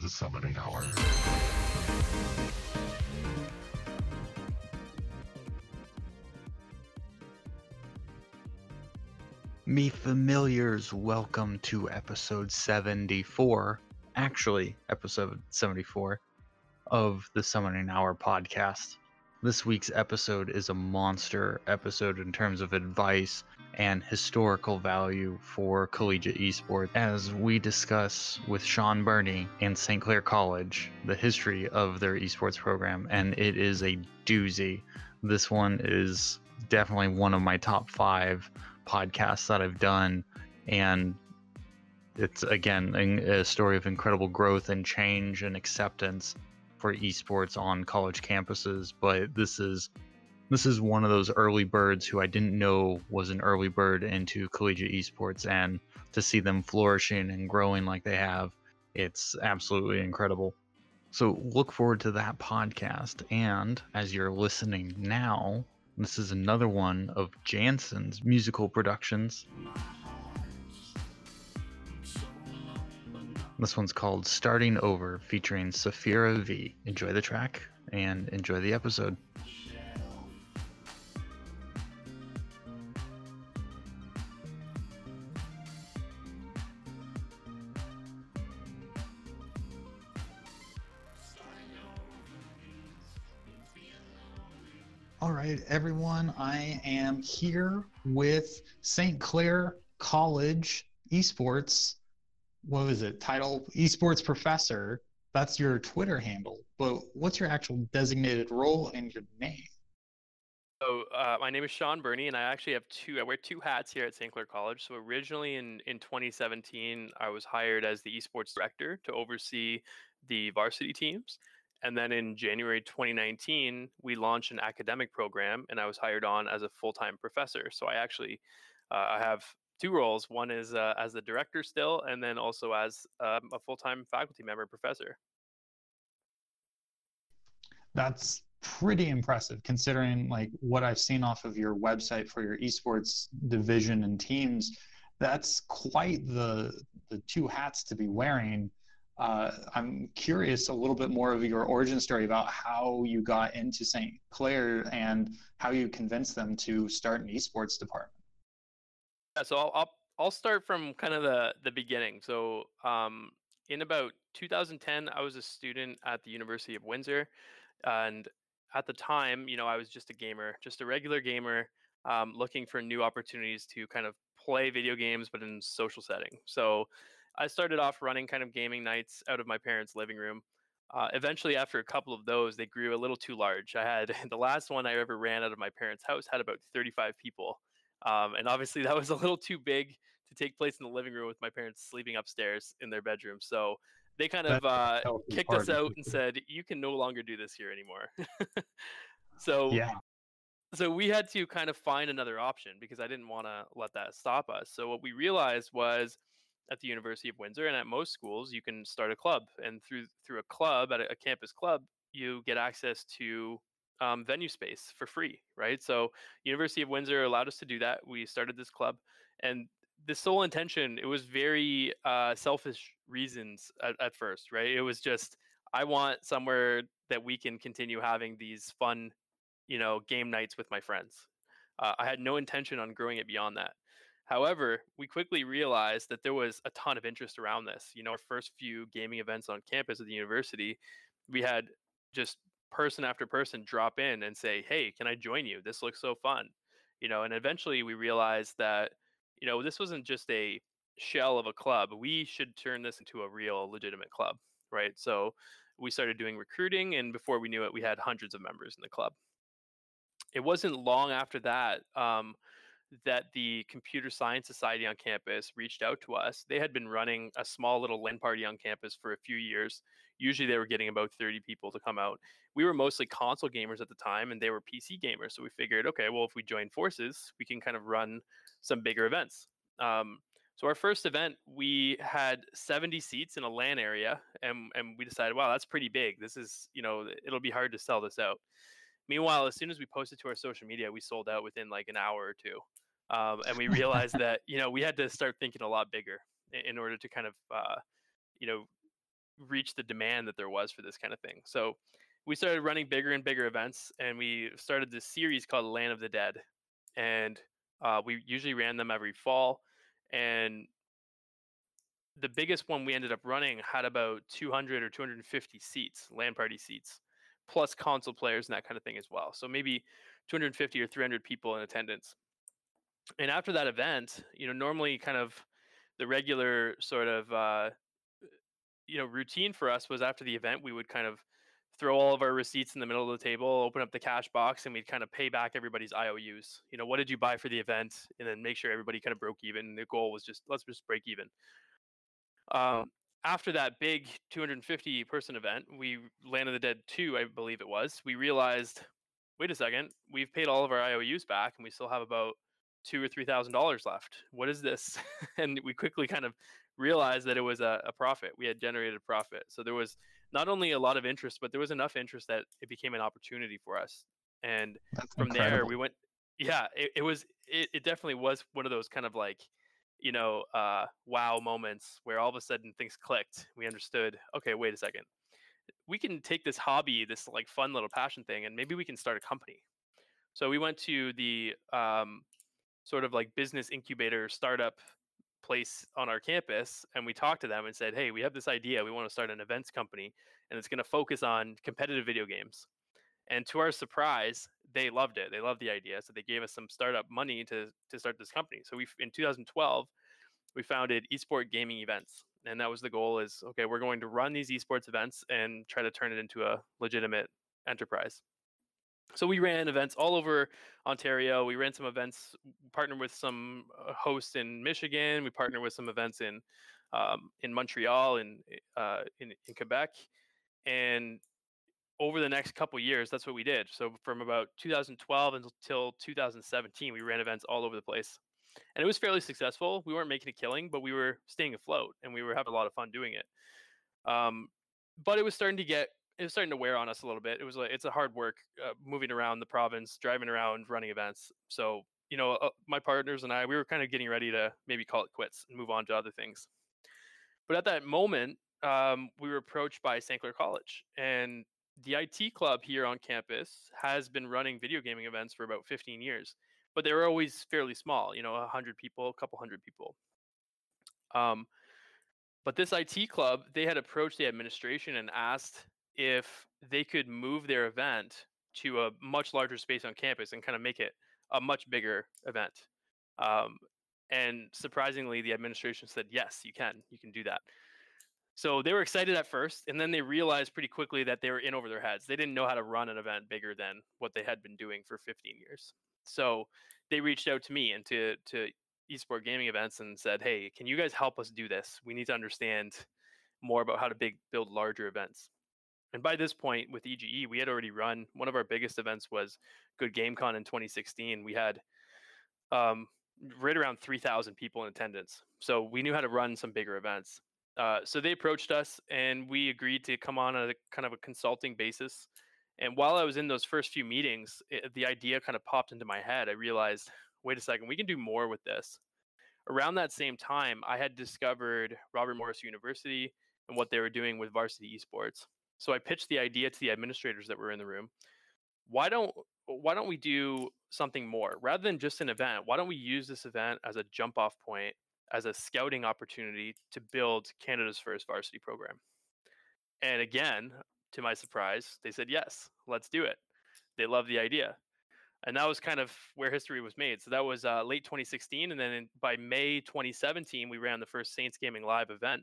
the Summoning Hour. Me familiars, welcome to episode 74, actually episode 74 of the Summoning Hour podcast. This week's episode is a monster episode in terms of advice and historical value for collegiate esports, as we discuss with Sean Burney and St. Clair College the history of their esports program, and it is a doozy. This one is definitely one of my top 5 podcasts that I've done, and it's again a story of incredible growth and change and acceptance for esports on college campuses. But this is one of those early birds who I didn't know was an early bird into collegiate esports, and to see them flourishing and growing like they have, it's absolutely incredible. So look forward to that podcast. And as you're listening now, this is another one of Jansen's musical productions. This one's called Starting Over, featuring Saphira V. Enjoy the track and enjoy the episode. All right, everyone, I am here with St. Clair College Esports. What was it? Title Esports Professor. That's your Twitter handle. But what's your actual designated role and your name? So my name is Sean Burney, and I actually have I wear two hats here at St. Clair College. So originally in 2017, I was hired as the esports director to oversee the varsity teams. And then in January 2019, we launched an academic program, and I was hired on as a full-time professor. So I actually I have two roles. One is as the director still, and then also as a full-time faculty member professor. That's pretty impressive, considering like what I've seen off of your website for your esports division and teams. That's quite the two hats to be wearing. I'm curious a little bit more of your origin story about how you got into St. Clair and how you convinced them to start an esports department. Yeah, so I'll start from kind of the beginning. So in about 2010, I was a student at the University of Windsor, and at the time, I was just a gamer, just a regular gamer, looking for new opportunities to kind of play video games, but in social setting. So I started off running kind of gaming nights out of my parents' living room. Eventually, after a couple of those, they grew a little too large. I had the last one I ever ran out of my parents' house had about 35 people. And obviously, that was a little too big to take place in the living room with my parents sleeping upstairs in their bedroom. So they kind of kicked us out and said, "You can no longer do this here anymore." So we had to kind of find another option because I didn't want to let that stop us. So what we realized was at the University of Windsor and at most schools, you can start a club, and through a club at a campus club, you get access to venue space for free, right? So University of Windsor allowed us to do that. We started this club, and the sole intention, it was very selfish reasons at first, right? It was just, I want somewhere that we can continue having these fun, game nights with my friends. I had no intention on growing it beyond that. However, we quickly realized that there was a ton of interest around this. Our first few gaming events on campus at the university, we had just person after person drop in and say, "Hey, can I join you? This looks so fun." And eventually we realized that, this wasn't just a shell of a club. We should turn this into a real legitimate club, right? So we started doing recruiting, and before we knew it, we had hundreds of members in the club. It wasn't long after that that the Computer Science Society on campus reached out to us. They had been running a small little LAN party on campus for a few years. Usually they were getting about 30 people to come out. We were mostly console gamers at the time, and they were PC gamers. So we figured, okay, well, if we join forces, we can kind of run some bigger events. So our first event, we had 70 seats in a LAN area, and we decided, wow, that's pretty big. This is, it'll be hard to sell this out. Meanwhile, as soon as we posted to our social media, we sold out within like an hour or two. And we realized that, we had to start thinking a lot bigger in order to kind of, reach the demand that there was for this kind of thing. So we started running bigger and bigger events, and we started this series called Land of the Dead, and we usually ran them every fall. And the biggest one we ended up running had about 200 or 250 seats, LAN party seats, plus console players and that kind of thing as well. So maybe 250 or 300 people in attendance. And after that event, normally kind of the regular sort of routine for us was after the event, we would kind of throw all of our receipts in the middle of the table, open up the cash box, and we'd kind of pay back everybody's IOUs. What did you buy for the event? And then make sure everybody kind of broke even. The goal was just let's just break even. After that big 250 person event, we Land of the Dead 2, I believe it was. We realized, wait a second, we've paid all of our IOUs back, and we still have about $2,000 or $3,000 left. What is this? And we quickly kind of realized that it was a profit. We had generated a profit. So there was not only a lot of interest, but there was enough interest that it became an opportunity for us. And That's from there, incredible. we went. Yeah, it definitely was one of those kind of like wow moments where all of a sudden things clicked. We understood, okay, wait a second. We can take this hobby, this like fun little passion thing, and maybe we can start a company. So we went to the sort of like business incubator startup place on our campus, and we talked to them and said, hey, we have this idea. We want to start an events company, and it's going to focus on competitive video games. And to our surprise, they loved it. They loved the idea. So they gave us some startup money to start this company. So we in 2012, we founded Esport Gaming Events, and that was the goal. Is okay, we're going to run these esports events and try to turn it into a legitimate enterprise. So we ran events all over Ontario. We ran some events, partnered with some hosts in Michigan. We partnered with some events in Montreal and in Quebec. And over the next couple years, that's what we did. So from about 2012 until 2017, we ran events all over the place, and it was fairly successful. We weren't making a killing, but we were staying afloat, and we were having a lot of fun doing it. Um, but it was starting to wear on us a little bit. It was like it's a hard work moving around the province, driving around, running events. So my partners and I, we were kind of getting ready to maybe call it quits and move on to other things. But at that moment, we were approached by St. Clair College, and the IT club here on campus has been running video gaming events for about 15 years, but they were always fairly small, 100 people, a couple hundred people. Um, but this IT club, they had approached the administration and asked if they could move their event to a much larger space on campus and kind of make it a much bigger event. Um, and surprisingly, the administration said, yes, you can do that. So they were excited at first, and then they realized pretty quickly that they were in over their heads. They didn't know how to run an event bigger than what they had been doing for 15 years. So they reached out to me and to Esport Gaming Events and said, "Hey, can you guys help us do this? We need to understand more about how to build larger events." And by this point, with EGE, we had already run one of our biggest events was Good GameCon in 2016. We had um, right around 3,000 people in attendance, so we knew how to run some bigger events. So they approached us, and we agreed to come on a kind of a consulting basis. And while I was in those first few meetings, the idea kind of popped into my head. I realized, wait a second, we can do more with this. Around that same time, I had discovered Robert Morris University and what they were doing with varsity esports. So I pitched the idea to the administrators that were in the room. Why don't why don't we do something more rather than just an event? Why don't we use this event as a jump off point, as a scouting opportunity to build Canada's first varsity program? And again, to my surprise, they said yes, let's do it. They loved the idea, and that was kind of where history was made. So that was late 2016, and then by May 2017, we ran the first Saints Gaming Live event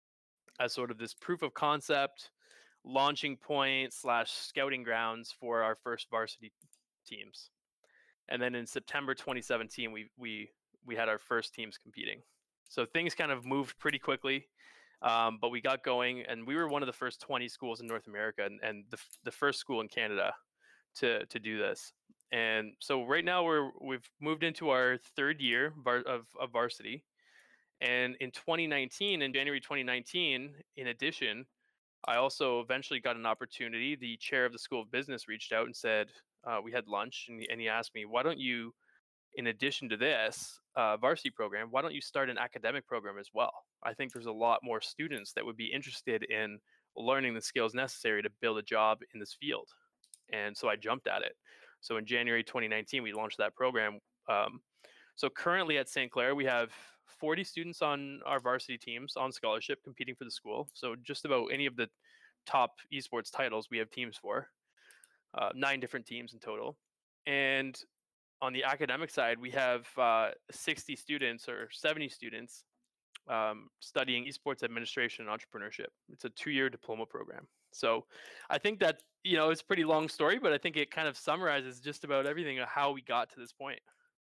as sort of this proof of concept, launching point slash scouting grounds for our first varsity teams. And then in September 2017, we had our first teams competing. So things kind of moved pretty quickly, but we got going, and we were one of the first 20 schools in North America, and the first school in Canada to do this. And so right now we've moved into our third year of varsity. And in 2019, in January 2019, in addition, I also eventually got an opportunity. The chair of the School of Business reached out and said, we had lunch, and he asked me, why don't you, in addition to this varsity program, why don't you start an academic program as well? I think there's a lot more students that would be interested in learning the skills necessary to build a job in this field. And so I jumped at it. So in January 2019, we launched that program. Um, so currently at St. Clair, we have 40 students on our varsity teams on scholarship competing for the school. So just about any of the top esports titles we have teams for, 9 different teams in total. And on the academic side, we have 60 students or 70 students studying esports administration and entrepreneurship. It's a 2-year diploma program. So I think that, it's a pretty long story, but I think it kind of summarizes just about everything of how we got to this point.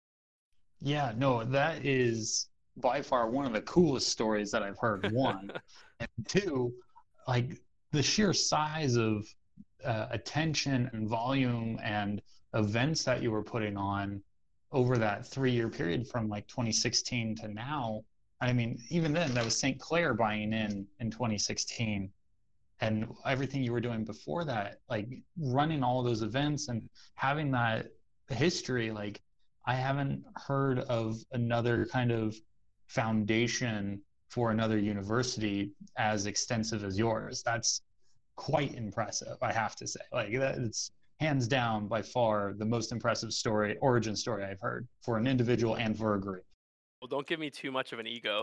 Yeah, no, that is by far one of the coolest stories that I've heard. One, and two, like the sheer size of attention and volume and events that you were putting on over that 3-year period from like 2016 to now. I mean, even then, that was St. Clair buying in 2016, and everything you were doing before that, like running all those events and having that history. Like, I haven't heard of another kind of foundation for another university as extensive as yours. That's quite impressive, I have to say. Like, that, it's hands down by far the most impressive origin story I've heard for an individual and for a group. Well, don't give me too much of an ego.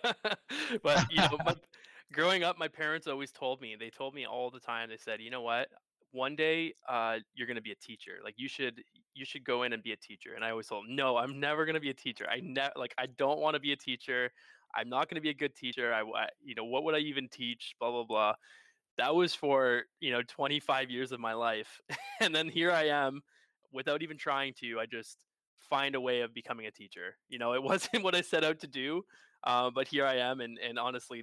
But, growing up, my parents always they told me all the time, they said, you know what? One day, you're going to be a teacher. Like you should go in and be a teacher. And I always told them, no, I'm never going to be a teacher. I don't want to be a teacher. I'm not going to be a good teacher. What would I even teach? Blah, blah, blah. That was for 25 years of my life. And then here I am without even trying to. I just find a way of becoming a teacher. It wasn't what I set out to do, but here I am. And honestly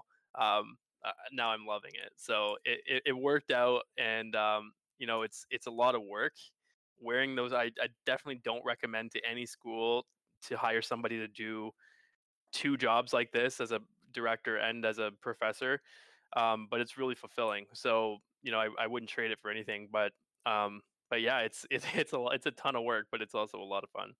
now I'm loving it. So it worked out. And it's a lot of work wearing those. I definitely don't recommend to any school to hire somebody to do 2 jobs like this, as a director and as a professor. But it's really fulfilling. So I wouldn't trade it for anything. But yeah, it's a ton of work, but it's also a lot of fun.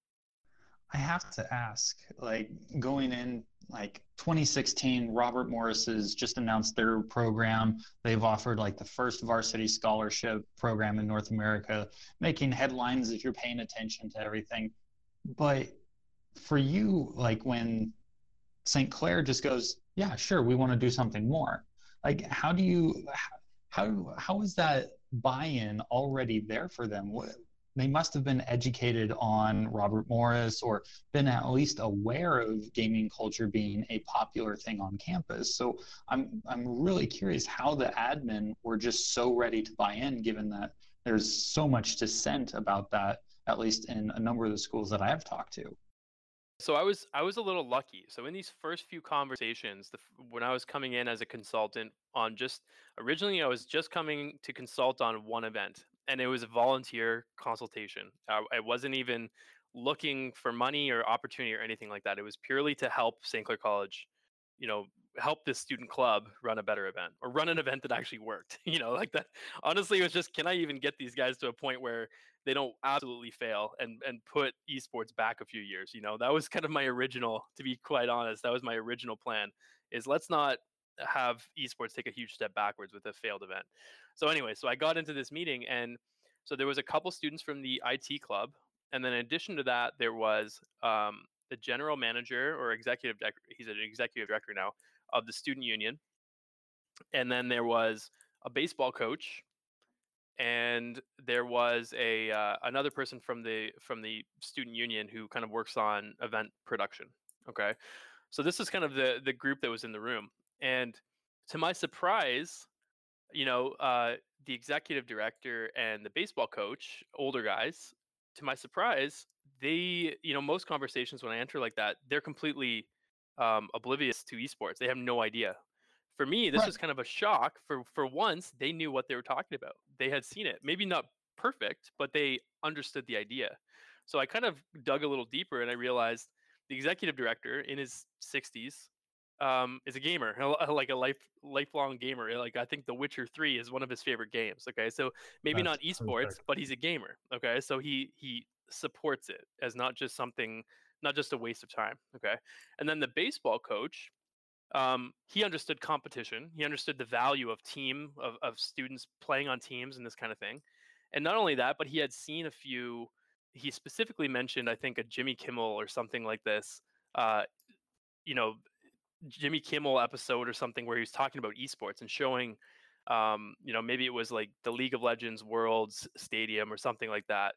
I have to ask, like going in like 2016, Robert Morris has just announced their program. They've offered like the first varsity scholarship program in North America, making headlines if you're paying attention to everything. But for you, like when St. Clair just goes, yeah, sure, we want to do something more. Like, how is that buy-in already there for them? They must have been educated on Robert Morris or been at least aware of gaming culture being a popular thing on campus. So I'm really curious how the admin were just so ready to buy in, given that there's so much dissent about that, at least in a number of the schools that I have talked to. So I was a little lucky. So in these first few conversations, when I was coming in as a consultant on just originally I was just coming to consult on one event, and it was a volunteer consultation. I wasn't even looking for money or opportunity or anything like that. It was purely to help St. Clair College, you know, help this student club run a better event or run an event that actually worked. Like that. Honestly, it was just, can I even get these guys to a point where they don't absolutely fail and put esports back a few years? That was kind of my original, to be quite honest, that was my original plan, is let's not have esports take a huge step backwards with a failed event. So anyway, so I got into this meeting, and so there was a couple students from the IT club, and then in addition to that, there was the general manager or he's an executive director now of the student union, and then there was a baseball coach, and there was a another person from the student union who kind of works on event production. Okay, so this is kind of the group that was in the room, and to my surprise, you know, uh, the executive director and the baseball coach, older guys, to my surprise, most conversations when I enter like that, they're completely oblivious to esports. They have no idea. For me, this Right. was kind of a shock. For once, they knew what they were talking about. They had seen it. Maybe not perfect, but they understood the idea. So I kind of dug a little deeper, and I realized the executive director in his 60s is a gamer, like a lifelong gamer. Like I think The Witcher 3 is one of his favorite games. Okay, so maybe That's not esports, perfect. but he's a gamer. Okay, so he supports it as not just something, not just a waste of time. Okay, and then the baseball coach. He understood competition. He understood the value of of students playing on teams and this kind of thing. And not only that, but he had seen a few. He specifically mentioned, I think, a Jimmy Kimmel or something like this. Uh, you know, Jimmy Kimmel episode or something where he was talking about esports and showing, maybe it was like the League of Legends Worlds Stadium or something like that.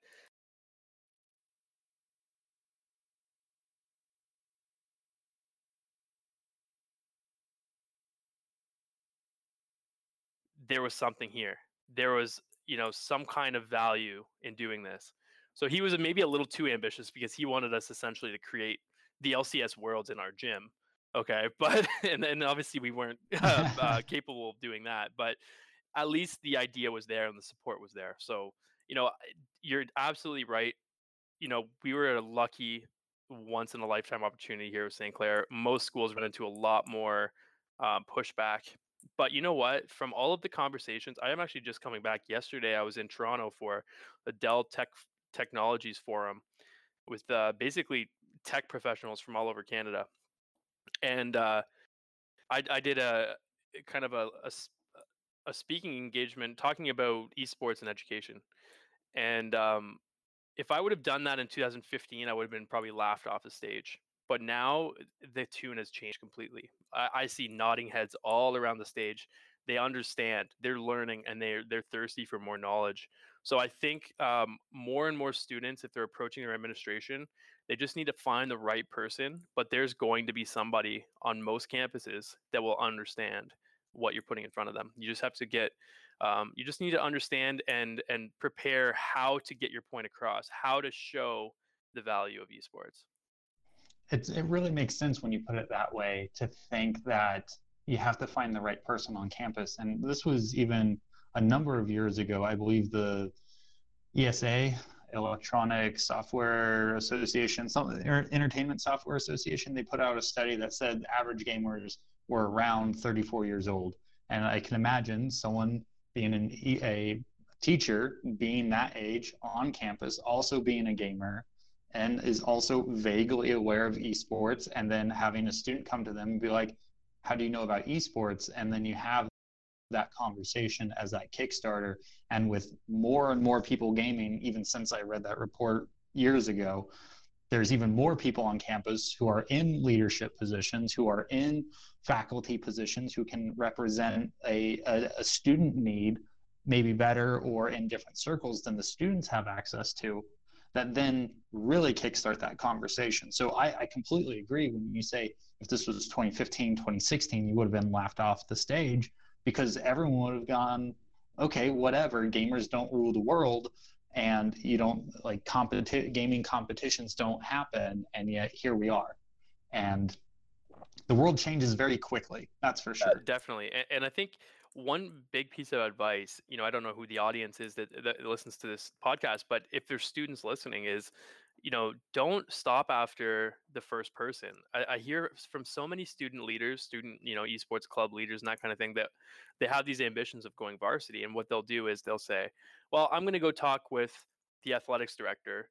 There was something here. There was, some kind of value in doing this. So he was maybe a little too ambitious because he wanted us essentially to create the LCS worlds in our gym. Okay, but and then obviously we weren't capable of doing that, but at least the idea was there and the support was there. So you're absolutely right. We were a lucky once in a lifetime opportunity here with St. Clair. Most schools run into a lot more pushback. But you know what? From all of the conversations, I am actually just coming back. Yesterday, I was in Toronto for the Dell Technologies Forum with basically tech professionals from all over Canada, and I did a kind of a speaking engagement talking about esports and education. And if I would have done that in 2015, I would have been probably laughed off the stage. But now the tune has changed completely. I see nodding heads all around the stage. They understand, they're learning, and they're thirsty for more knowledge. So I think more and more students, if they're approaching their administration, they just need to find the right person. But there's going to be somebody on most campuses that will understand what you're putting in front of them. You just have to you just need to understand and prepare how to get your point across, how to show the value of esports. It really makes sense when you put it that way, to think that you have to find the right person on campus. And this was even a number of years ago. I believe the ESA, Electronic Software Association, Entertainment Software Association, they put out a study that said average gamers were around 34 years old. And I can imagine someone being a teacher, being that age on campus, also being a gamer, and is also vaguely aware of esports, and then having a student come to them and be like, how do you know about esports? And then you have that conversation as that Kickstarter. And with more and more people gaming, even since I read that report years ago, there's even more people on campus who are in leadership positions, who are in faculty positions, who can represent a student need maybe better or in different circles than the students have access to, that then really kickstart that conversation. So I completely agree when you say if this was 2015, 2016, you would have been laughed off the stage, because everyone would have gone, okay, whatever, gamers don't rule the world, and you don't like gaming competitions don't happen, and yet here we are. And the world changes very quickly, that's for sure. Definitely. And I think one big piece of advice, I don't know who the audience is that listens to this podcast, but if there's students listening, is, don't stop after the first person. I hear from so many student leaders, esports club leaders and that kind of thing, that they have these ambitions of going varsity. And what they'll do is they'll say, well, I'm going to go talk with the athletics director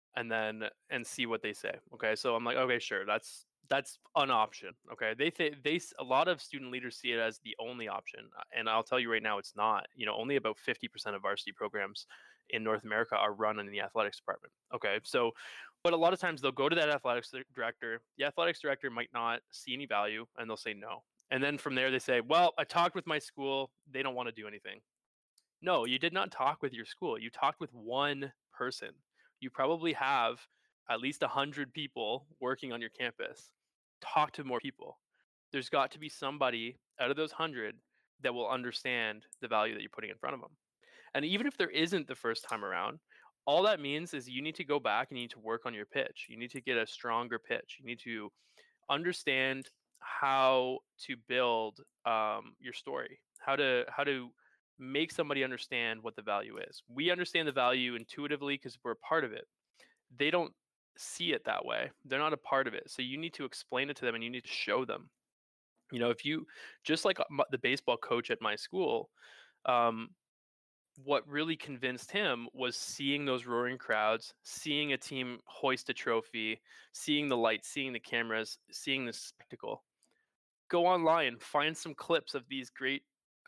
and see what they say. Okay. So I'm like, okay, sure. That's an option. Okay. A lot of student leaders see it as the only option. And I'll tell you right now, it's not. Only about 50% of varsity programs in North America are run in the athletics department. Okay. So, but a lot of times they'll go to that athletics director. The athletics director might not see any value and they'll say no. And then from there, they say, well, I talked with my school. They don't want to do anything. No, you did not talk with your school. You talked with one person. You probably have at least 100 people working on your campus. Talk to more people. There's got to be somebody out of those 100 that will understand the value that you're putting in front of them. And even if there isn't the first time around, all that means is you need to go back and you need to work on your pitch. You need to get a stronger pitch. You need to understand how to build your story, how to make somebody understand what the value is. We understand the value intuitively because we're a part of it. They don't see it that way. They're not a part of it. So you need to explain it to them and you need to show them. If you, just like the baseball coach at my school, um, what really convinced him was seeing those roaring crowds, seeing a team hoist a trophy, seeing the lights, seeing the cameras, seeing the spectacle. go online, find some clips of these great,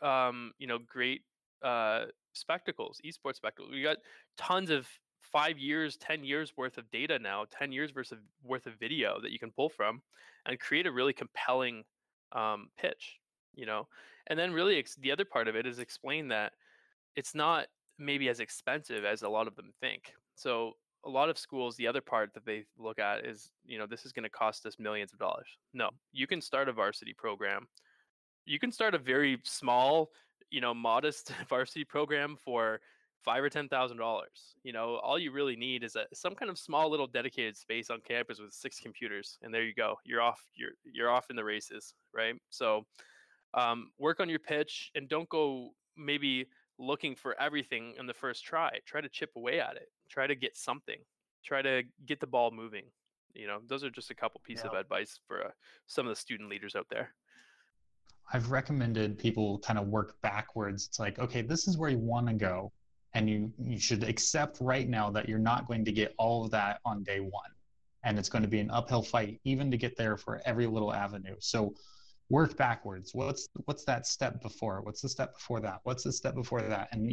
great spectacles, esports spectacles. We got tons of 5 years, 10 years worth of data now, 10 years worth of video that you can pull from, and create a really compelling pitch. You know, and then really the other part of it is explain that it's not maybe as expensive as a lot of them think. So a lot of schools, the other part that they look at is, this is going to cost us millions of dollars. No, you can start a varsity program. You can start a very small, modest varsity program for $5,000 or $10,000. All you really need is some kind of small little dedicated space on campus with 6 computers, and there you go. You're off. You're off in the races, right? So work on your pitch and don't go maybe looking for everything in the first try. Try to chip away at it. Try to get something. Try to get the ball moving. Those are just a couple pieces of advice for some of the student leaders out there. I've recommended people kind of work backwards. It's like, okay, this is where you want to go, and you should accept right now that you're not going to get all of that on day one, and it's going to be an uphill fight even to get there for every little avenue. So work backwards. What's that step before? What's the step before that? What's the step before that? And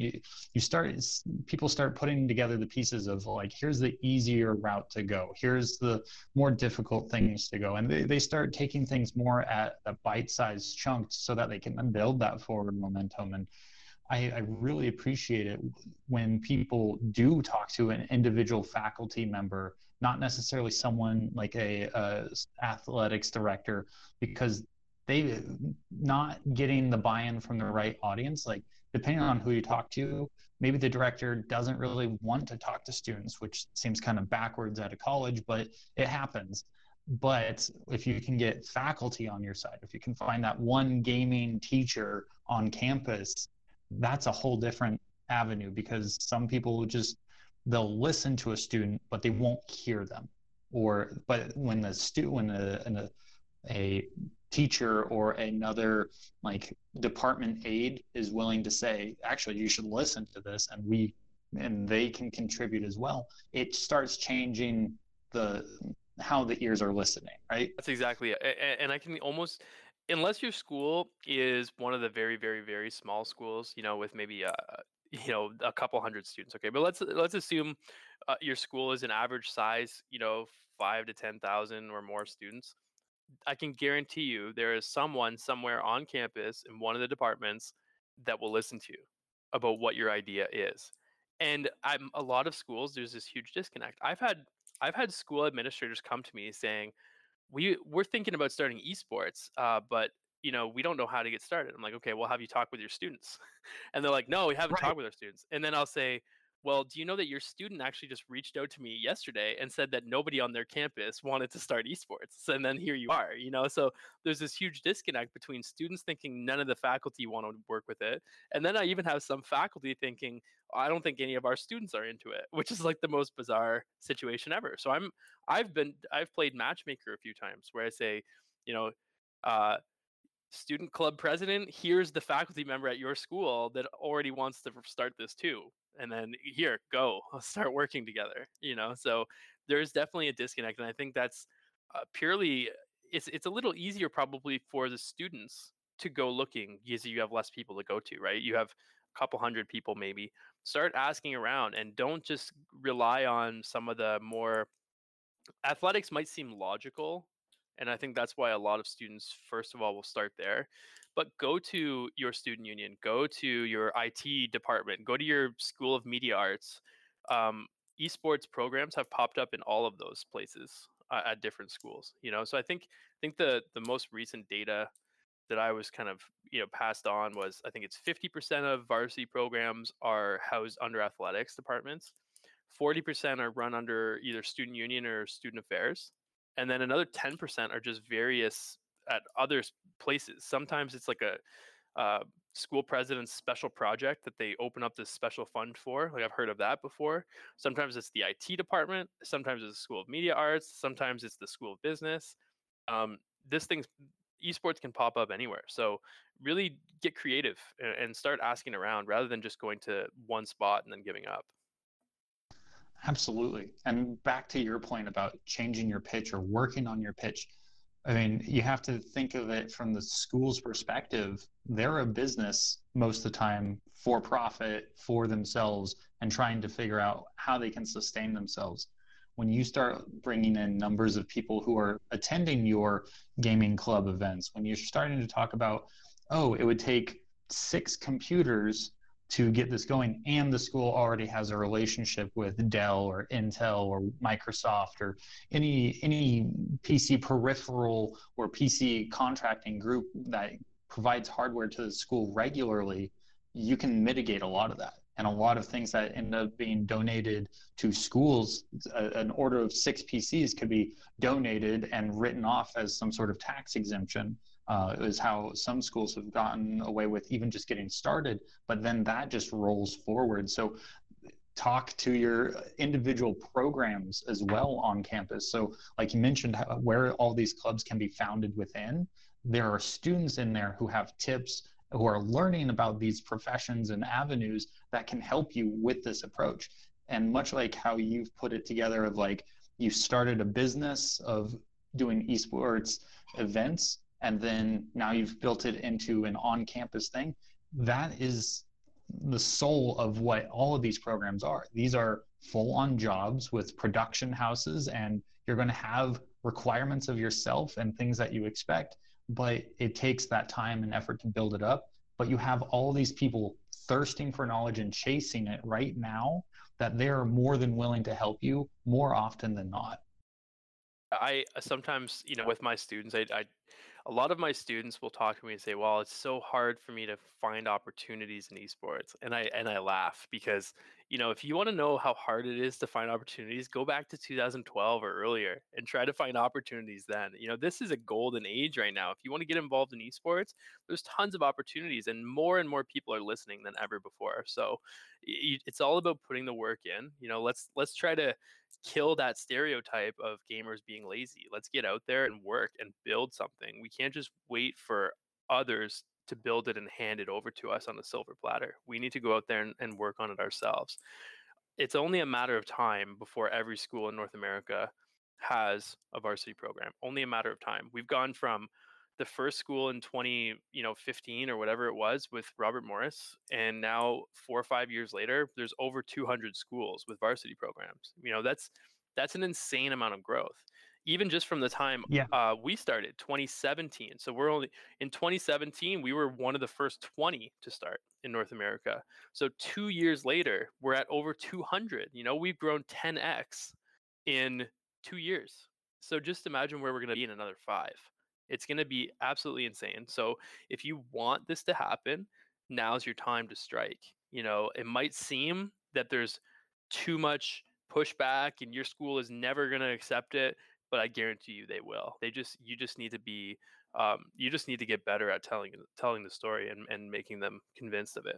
people start putting together the pieces of like, here's the easier route to go. Here's the more difficult things to go. And they start taking things more at a bite-sized chunks so that they can then build that forward momentum. And I really appreciate it when people do talk to an individual faculty member, not necessarily someone like a athletics director, because they not getting the buy-in from the right audience. Like, depending on who you talk to, maybe the director doesn't really want to talk to students, which seems kind of backwards at a college, but it happens. But if you can get faculty on your side, if you can find that one gaming teacher on campus, that's a whole different avenue, because some people they'll listen to a student, but they won't hear them. But when a teacher or another like department aide is willing to say, actually, you should listen to this, and they can contribute as well, it starts changing how the ears are listening, right? That's exactly it. And I can almost, unless your school is one of the very, very, very small schools, with maybe a couple hundred students. Okay, but let's assume your school is an average size, 5 to 10,000 or more students. I can guarantee you there is someone somewhere on campus in one of the departments that will listen to you about what your idea is. And a lot of schools, there's this huge disconnect. I've had school administrators come to me saying, we're thinking about starting esports, but we don't know how to get started. I'm like, okay, well, have you talked with your students? And they're like, no, we haven't talked with our students. And then I'll say, well, do you know that your student actually just reached out to me yesterday and said that nobody on their campus wanted to start esports? And then here you are, so there's this huge disconnect between students thinking none of the faculty want to work with it. And then I even have some faculty thinking, I don't think any of our students are into it, which is like the most bizarre situation ever. So I've played matchmaker a few times where I say, student club president, here's the faculty member at your school that already wants to start this too. And then here, go, let's start working together, So there's definitely a disconnect. And I think that's purely, it's a little easier probably for the students to go looking because you have less people to go to, right? You have a couple hundred people maybe. Start asking around and don't just rely on some of the more, athletics might seem logical. And I think that's why a lot of students, first of all, will start there. But go to your student union, go to your IT department, go to your School of Media Arts. Esports programs have popped up in all of those places at different schools. So I think the most recent data that I was kind of passed on was, I think it's 50% of varsity programs are housed under athletics departments, 40% are run under either student union or student affairs, and then another 10% are just various at other places. Sometimes it's like a school president's special project that they open up this special fund for. Like, I've heard of that before. Sometimes it's the IT department. Sometimes it's the School of Media Arts. Sometimes it's the School of Business. Esports can pop up anywhere. So really get creative and start asking around rather than just going to one spot and then giving up. Absolutely. And back to your point about changing your pitch or working on your pitch, I mean, you have to think of it from the school's perspective. They're a business most of the time, for profit, for themselves, and trying to figure out how they can sustain themselves. When you start bringing in numbers of people who are attending your gaming club events, when you're starting to talk about, oh, it would take 6 computers to get this going, and the school already has a relationship with Dell or Intel or Microsoft or any PC peripheral or PC contracting group that provides hardware to the school regularly, you can mitigate a lot of that. And a lot of things that end up being donated to schools, an order of 6 PCs could be donated and written off as some sort of tax exemption. Is how some schools have gotten away with even just getting started, but then that just rolls forward. So talk to your individual programs as well on campus. So like you mentioned, where all these clubs can be founded within, there are students in there who have tips, who are learning about these professions and avenues that can help you with this approach. And much like how you've put it together of like, you started a business of doing esports events, and then now you've built it into an on-campus thing. That is the soul of what all of these programs are. These are full-on jobs with production houses, and you're going to have requirements of yourself and things that you expect, but it takes that time and effort to build it up. But you have all these people thirsting for knowledge and chasing it right now, that they're more than willing to help you more often than not. I sometimes, with my students, I a lot of my students will talk to me and say, "Well, it's so hard for me to find opportunities in esports," and I laugh because if you want to know how hard it is to find opportunities, go back to 2012 or earlier and try to find opportunities then. This is a golden age right now. If you want to get involved in esports, there's tons of opportunities, and more people are listening than ever before. So it's all about putting the work in. Let's try to kill that stereotype of gamers being lazy. Let's get out there and work and build something. We can't just wait for others to build it and hand it over to us on a silver platter. We need to go out there and work on it ourselves. It's only a matter of time before every school in North America has a varsity program. Only a matter of time. We've gone from the first school in 2015 or whatever it was with Robert Morris, and now 4 or 5 years later, there's over 200 schools with varsity programs. That's an insane amount of growth, even just from the time Yeah. we started 2017. So we're only in 2017, we were one of the first 20 to start in North America. So 2 years later, we're at over 200. We've grown 10x in 2 years. So just imagine where we're going to be in another 5. It's going to be absolutely insane. So if you want this to happen, now's your time to strike. It might seem that there's too much pushback and your school is never going to accept it, but I guarantee you they will. You just need to be you just need to get better at telling the story and making them convinced of it.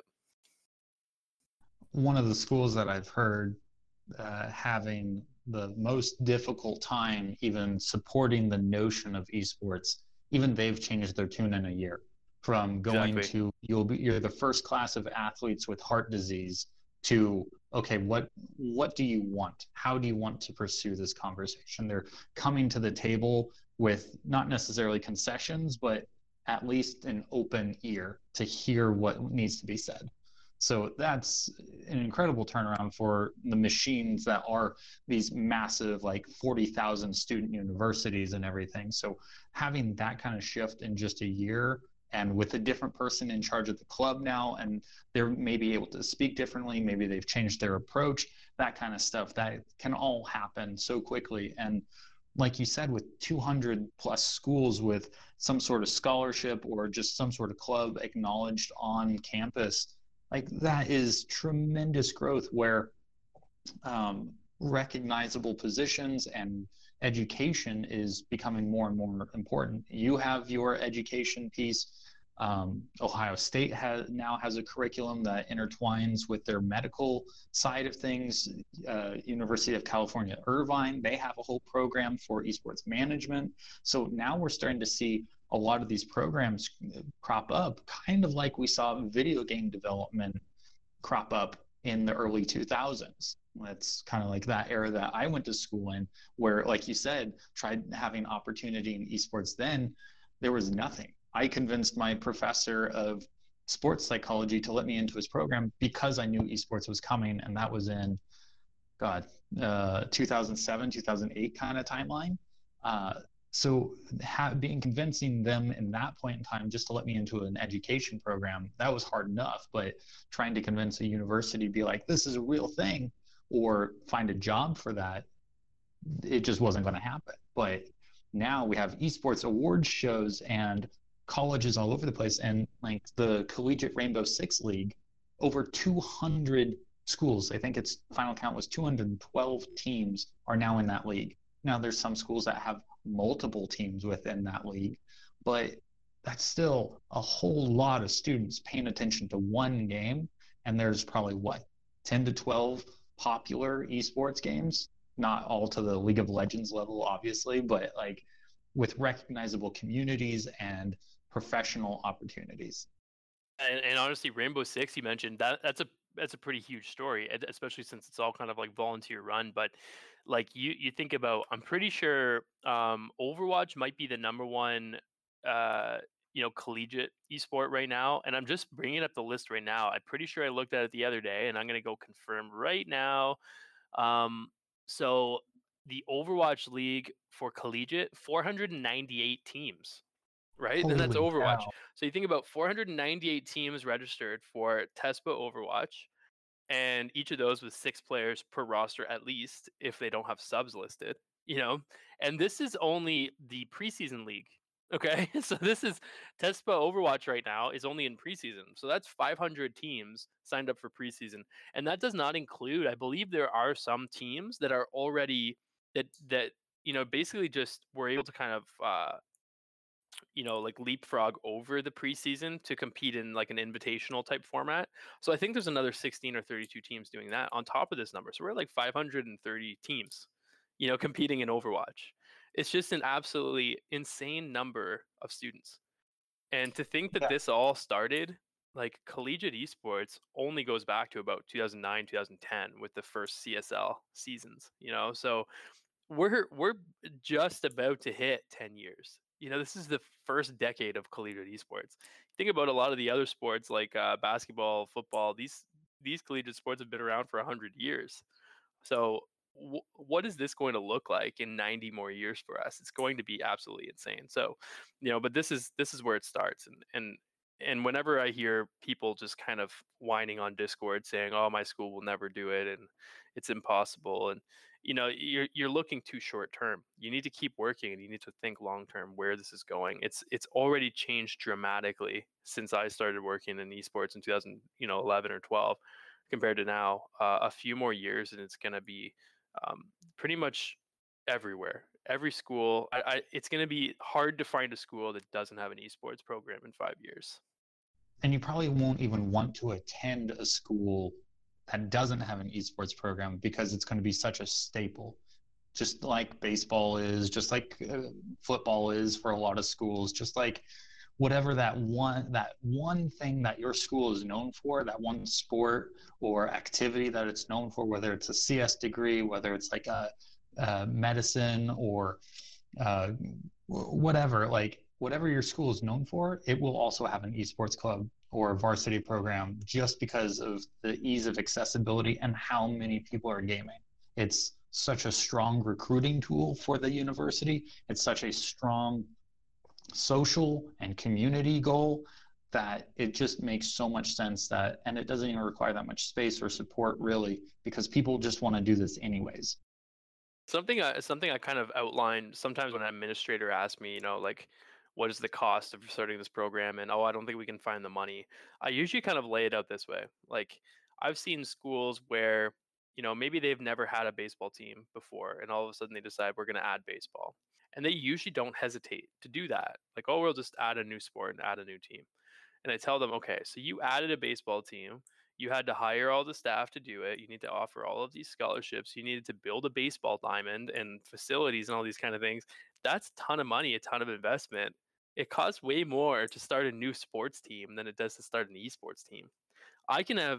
One of the schools that I've heard having the most difficult time even supporting the notion of esports, even they've changed their tune in a year from going Exactly. to you're the first class of athletes with heart disease to, okay, what do you want? How do you want to pursue this conversation? They're coming to the table with not necessarily concessions, but at least an open ear to hear what needs to be said. So that's an incredible turnaround for the machines that are these massive, like 40,000 student universities and everything. So having that kind of shift in just a year, and with a different person in charge of the club now, and they're maybe able to speak differently, maybe they've changed their approach, that kind of stuff, that can all happen so quickly. And like you said, with 200 plus schools with some sort of scholarship or just some sort of club acknowledged on campus, like that is tremendous growth where recognizable positions and education is becoming more and more important. You have your education piece. Ohio State now has a curriculum that intertwines with their medical side of things. University of California, Irvine, they have a whole program for esports management. So now we're starting to see a lot of these programs crop up, kind of like we saw video game development crop up in the early 2000s. That's kind of like that era that I went to school in, where, like you said, tried having opportunity in esports then, there was nothing. I convinced my professor of sports psychology to let me into his program because I knew esports was coming, and that was in, God, 2007, 2008 kind of timeline. Uh, so being convincing them in that point in time just to let me into an education program, that was hard enough. But trying to convince a university to be like, this is a real thing, or find a job for that, it just wasn't going to happen. But now we have esports awards shows and colleges all over the place, and like the Collegiate Rainbow Six League, over 200 schools. I think its final count was 212 teams are now in that league. Now there's some schools that have multiple teams within that league, but that's still a whole lot of students paying attention to one game. And there's probably what, 10 to 12 popular esports games, not all to the League of Legends level, obviously, but like with recognizable communities and professional opportunities. And honestly, Rainbow Six, you mentioned that's a pretty huge story, especially since it's all kind of like volunteer run. But like you think about, I'm pretty sure Overwatch might be the number one, uh, collegiate esport right now. And I'm just bringing up the list right now. I'm pretty sure I looked at it the other day, and I'm gonna go confirm right now. Um, so the Overwatch League for collegiate, 498 teams, right? Then that's Holy Overwatch. cow. So you think about 498 teams registered for TESPA Overwatch, and each of those with 6 players per roster at least, if they don't have subs listed, you know? And this is only the preseason league. Okay. So this is TESPA Overwatch right now is only in preseason. So that's 500 teams signed up for preseason. And that does not include, I believe there are some teams that are already that basically just were able to kind of like leapfrog over the preseason to compete in like an invitational type format. So I think there's another 16 or 32 teams doing that on top of this number. So we're at like 530 teams, competing in Overwatch. It's just an absolutely insane number of students. And to think that Yeah. this all started, like collegiate esports only goes back to about 2009, 2010 with the first CSL seasons, So we're just about to hit 10 years. This is the first decade of collegiate esports. Think about a lot of the other sports like basketball, football. These collegiate sports have been around for 100 years. So what is this going to look like in 90 more years for us? It's going to be absolutely insane. So, but this is where it starts. And whenever I hear people just kind of whining on Discord saying, "Oh, my school will never do it and it's impossible," and you're looking too short term. You need to keep working, and you need to think long term where this is going. It's already changed dramatically since I started working in esports in 2011 or 12 compared to now. A few more years, and it's going to be pretty much everywhere. Every school, it's going to be hard to find a school that doesn't have an esports program in 5 years. And you probably won't even want to attend a school that doesn't have an esports program because it's going to be such a staple, just like baseball is, just like football is for a lot of schools, just like whatever that one thing that your school is known for, that one sport or activity that it's known for, whether it's a CS degree, whether it's like a medicine or uh, whatever, like whatever your school is known for, it will also have an esports club or a varsity program just because of the ease of accessibility and how many people are gaming. It's such a strong recruiting tool for the university. It's such a strong social and community goal that it just makes so much sense that, and it doesn't even require that much space or support really, because people just want to do this anyways. Something I kind of outline sometimes when an administrator asks me, like, what is the cost of starting this program? And, oh, I don't think we can find the money. I usually kind of lay it out this way. Like, I've seen schools where, maybe they've never had a baseball team before, and all of a sudden they decide we're going to add baseball. And they usually don't hesitate to do that. Like, oh, we'll just add a new sport and add a new team. And I tell them, okay, so you added a baseball team. You had to hire all the staff to do it. You need to offer all of these scholarships. You needed to build a baseball diamond and facilities and all these kind of things. That's a ton of money, a ton of investment. It costs way more to start a new sports team than it does to start an esports team. I can have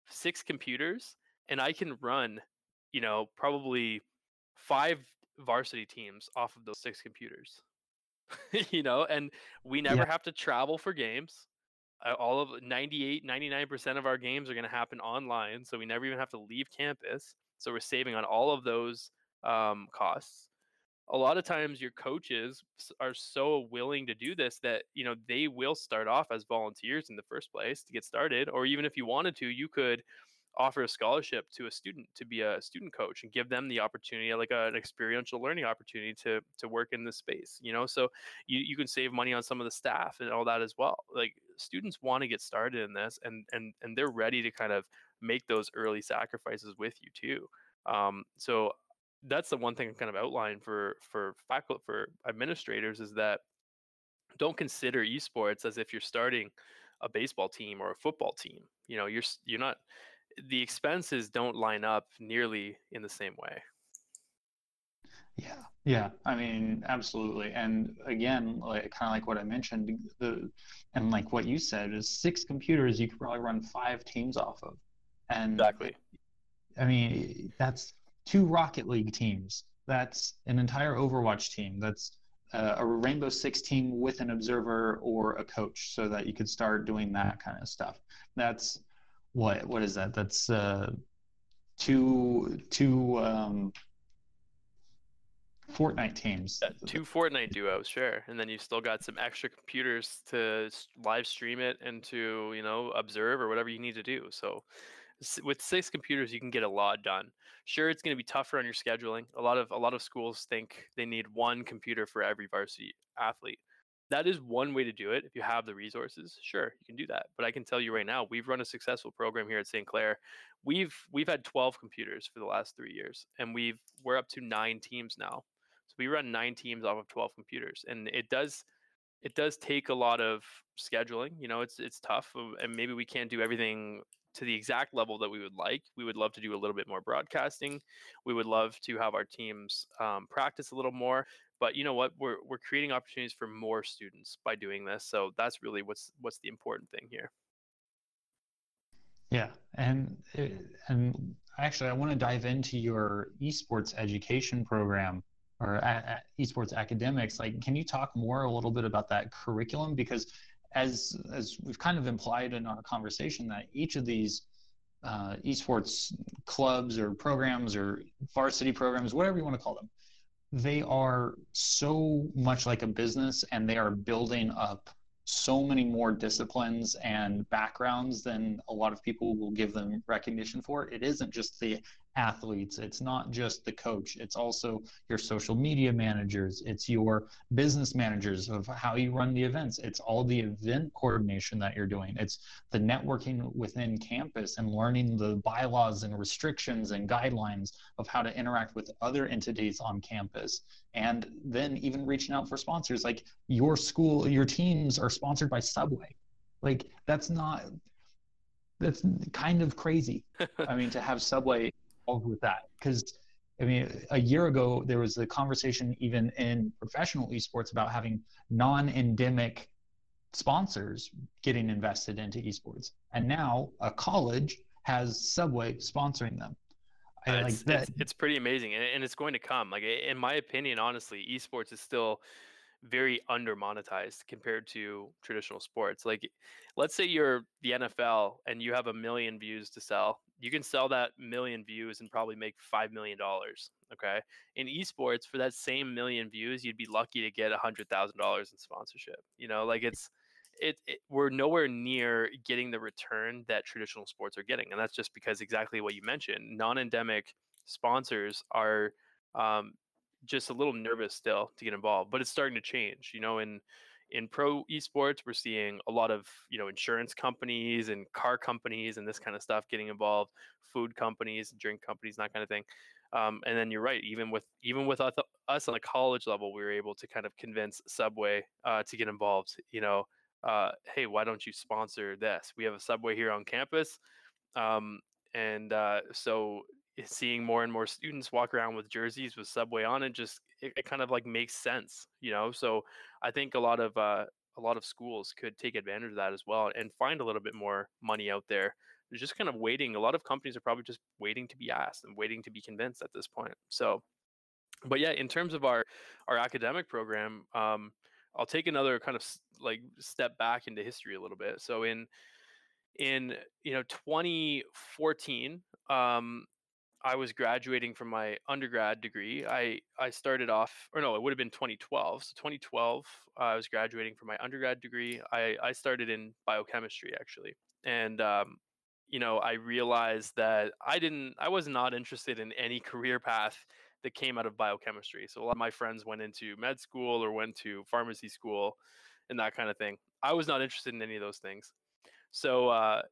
6 computers, and I can run, probably 5 varsity teams off of those 6 computers. And we Yeah. never have to travel for games. All of 98, 99% of our games are going to happen online, so we never even have to leave campus. So we're saving on all of those costs. A lot of times your coaches are so willing to do this that they will start off as volunteers in the first place to get started, or even if you wanted to, you could offer a scholarship to a student to be a student coach and give them the opportunity, like an experiential learning opportunity to work in this space. So you can save money on some of the staff and all that as well. Like, students want to get started in this, and they're ready to kind of make those early sacrifices with you too. So that's the one thing I kind of outline for faculty, for administrators, is that don't consider esports as if you're starting a baseball team or a football team. You're not, the expenses don't line up nearly in the same way. Yeah, yeah. I mean, absolutely. And again, like kind of like what I mentioned, and like what you said is 6 computers you could probably run 5 teams off of. And Exactly. I mean, that's 2 Rocket League teams. That's an entire Overwatch team. That's a Rainbow Six team with an observer or a coach, so that you could start doing that kind of stuff. That's what is that? That's two Fortnite teams. 2 Fortnite duos, sure, and then you still got some extra computers to live stream it and to observe or whatever you need to do. So with 6 computers, you can get a lot done. Sure, it's going to be tougher on your scheduling. A lot of schools think they need 1 computer for every varsity athlete. That is one way to do it if you have the resources. Sure, you can do that. But I can tell you right now, we've run a successful program here at St. Clair. We've had 12 computers for the last 3 years, and we're up to 9 teams now. So we run 9 teams off of 12 computers, and it does take a lot of scheduling. It's tough, and maybe we can't do everything to the exact level that we would like. We would love to do a little bit more broadcasting. We would love to have our teams practice a little more. But you know what? We're creating opportunities for more students by doing this. So that's really what's the important thing here. Yeah, and actually, I want to dive into your esports education program or esports academics. Like, can you talk more a little bit about that curriculum? Because as we've kind of implied in our conversation, that each of these esports clubs or programs or varsity programs, whatever you want to call them, they are so much like a business, and they are building up so many more disciplines and backgrounds than a lot of people will give them recognition for. It isn't just the athletes, it's not just the coach, it's also your social media managers, it's your business managers of how you run the events, it's all the event coordination that you're doing, it's the networking within campus and learning the bylaws and restrictions and guidelines of how to interact with other entities on campus, and then even reaching out for sponsors. Like, your school, your teams are sponsored by Subway. Like, that's kind of crazy. I mean, to have Subway involved with that, because I mean, a year ago there was a conversation even in professional esports about having non-endemic sponsors getting invested into esports, and now a college has Subway sponsoring them. I like It's that. it's pretty amazing, and it's going to come. Like, in my opinion, honestly, esports is still very under monetized compared to traditional sports. Like, let's say you're the NFL and you have 1 million views to sell. You can sell that 1 million views and probably make $5 million. Okay. In esports, for that same 1 million views, you'd be lucky to get $100,000 in sponsorship. Like we're nowhere near getting the return that traditional sports are getting. And that's just because exactly what you mentioned, non-endemic sponsors are um, just a little nervous still to get involved, but it's starting to change. In pro esports, we're seeing a lot of insurance companies and car companies and this kind of stuff getting involved, food companies, drink companies, that kind of thing. And then you're right, even with us on a college level, we were able to kind of convince Subway to get involved. Hey, why don't you sponsor this? We have a Subway here on campus, um, and so seeing more and more students walk around with jerseys with Subway on it, just it kind of like makes sense. So I think a lot of schools could take advantage of that as well and find a little bit more money out there. They're just kind of waiting. A lot of companies are probably just waiting to be asked and waiting to be convinced at this point. So, but yeah, in terms of our academic program, I'll take another kind of like step back into history a little bit. So in 2014, I was graduating from my undergrad degree. I started off, or no, it would have been 2012. So 2012, I was graduating from my undergrad degree. I started in biochemistry actually, and I realized that I was not interested in any career path that came out of biochemistry. So a lot of my friends went into med school or went to pharmacy school, and that kind of thing. I was not interested in any of those things. So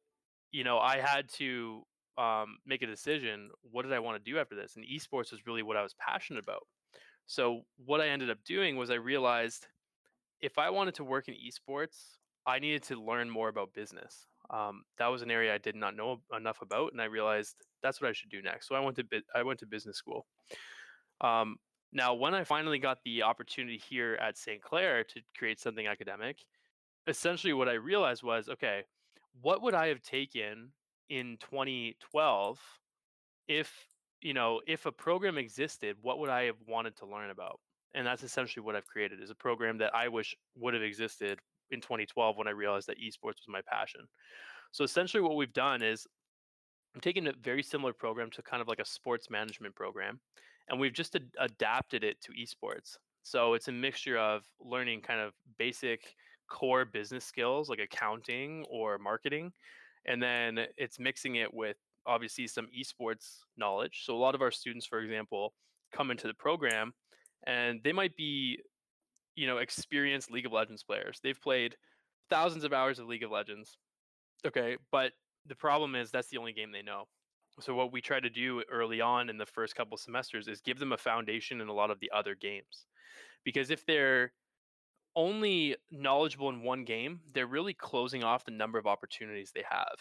I had to make a decision. What did I want to do after this? And esports was really what I was passionate about. So what I ended up doing was I realized if I wanted to work in esports, I needed to learn more about business. That was an area I did not know enough about, and I realized that's what I should do next. So I went to business school. Um, Now, when I finally got the opportunity here at St. Clair to create something academic, essentially what I realized was, okay, what would I have taken in 2012 if, if a program existed, what would I have wanted to learn about? And that's essentially what I've created is a program that I wish would have existed in 2012 when I realized that esports was my passion. So essentially what we've done is I'm taking a very similar program to kind of like a sports management program, and we've just adapted it to esports. So it's a mixture of learning kind of basic core business skills like accounting or marketing, and then it's mixing it with obviously some esports knowledge. So a lot of our students, for example, come into the program and they might be, experienced League of Legends players. They've played thousands of hours of League of Legends. Okay, but the problem is that's the only game they know. So what we try to do early on in the first couple semesters is give them a foundation in a lot of the other games. Because if they're only knowledgeable in one game, they're really closing off the number of opportunities they have.